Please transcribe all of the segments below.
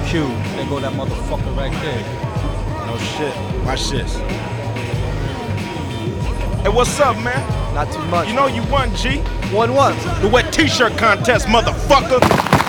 Q, there go that motherfucker right there. No shit. Watch this. Hey, what's up, man? Not too much. You know you won, G. Won what? The wet t-shirt contest, motherfucker.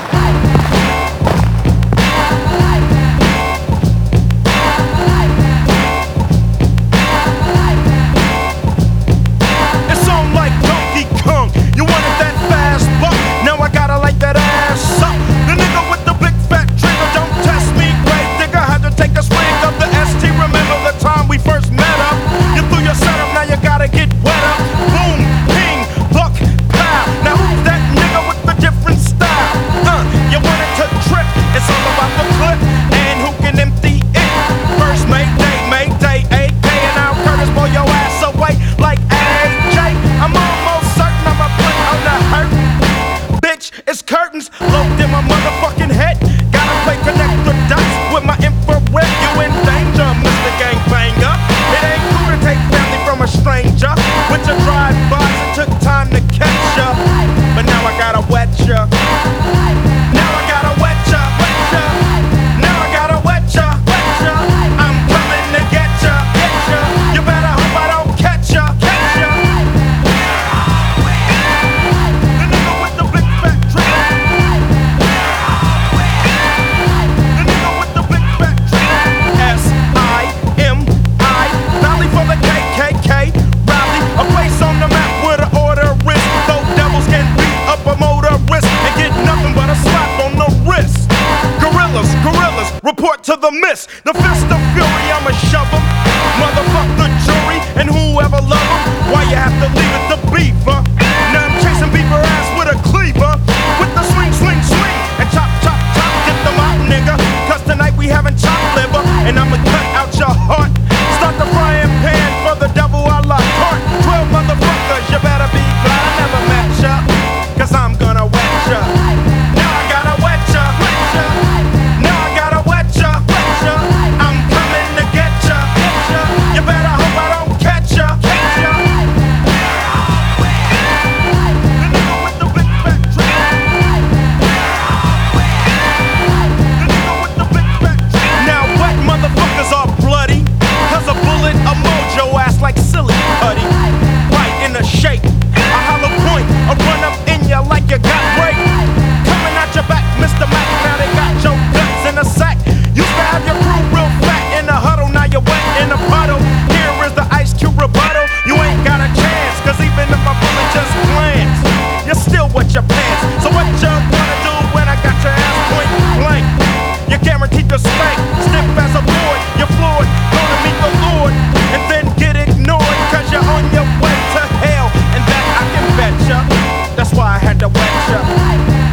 It's on like Donkey Kong. You wanted that fast buck, now I gotta light that ass up. The nigga with the big fat trigger, don't test me, grave digger. Had to take a swing of the ST. Remember the time we first met up? You threw your setup, now you gotta get wet up. Boom, ping, buck, pow. Now who's that nigga with the different style? You wanted to trip, it's all about the clip and who can empty it. First Mayday, AK, and now Curtis blow your ass away like AJ. I'm almost certain I'ma put on the hurt. Bitch, it's curtains locked in my motherfucking head. Gotta play connect the dots with my infrared. You in danger, Mr. Gangbanger. It ain't cool to take family from a stranger. With your drive-bys, it took time to catch ya, but now I gotta wet ya. Now I gotta wet ya, wet ya. Now I gotta wet ya, wet ya. I'm coming to get ya, get ya. You better hope I don't catch ya, catch ya. The nigga with the big fat trigger. The nigga with the big fat trigger. S-I-M-I, Valley for the KKK. Rally, a place on the map where the order is. Though devils can beat up a motorist and get nothing but a slap on the wrist. Gorillas, report to the miss. The fist of fury, I'ma shove 'em. Motherfuck the jury and whoever love 'em. Why you have to leave it to beaver? Now I'm chasing beaver ass with a cleaver. With the swing, and chop, get them out, nigga. Cause tonight we having chopped liver, and I'ma cut out your heart. Start the frying pan for the devil a la carte. 12 motherfuckers, you better be glad I never met ya. Cause I'm gonna wet ya. Now I gotta wet ya, wet ya. Now I gotta wet ya, wet ya. I'm coming to get ya, get ya. You better hope I don't catch ya, catch ya. The nigga with the big fat trigger. The nigga with the big fat trigger. Now wet motherfuckers are bloody. Cause a bullet, a mojo ass like silly putty. Right in the shape, a hollow point, a run up in ya like you got raped. Coming at your back, Mr. Mac, now they got your guts in a sack. Used to have your crew real fat in the huddle, now you're wet in a puddle. Here is the Ice Cube rebuttal. You ain't got a chance, cause even if my bullet just glance, you're still wet your pants. So what you gonna do when I got your ass point blank? You're guaranteed to spank, stiff as a board. You're floored, gonna meet the Lord, and then get ignored, cause you're on your way to hell. And that I can bet ya, that's why I had to wet ya.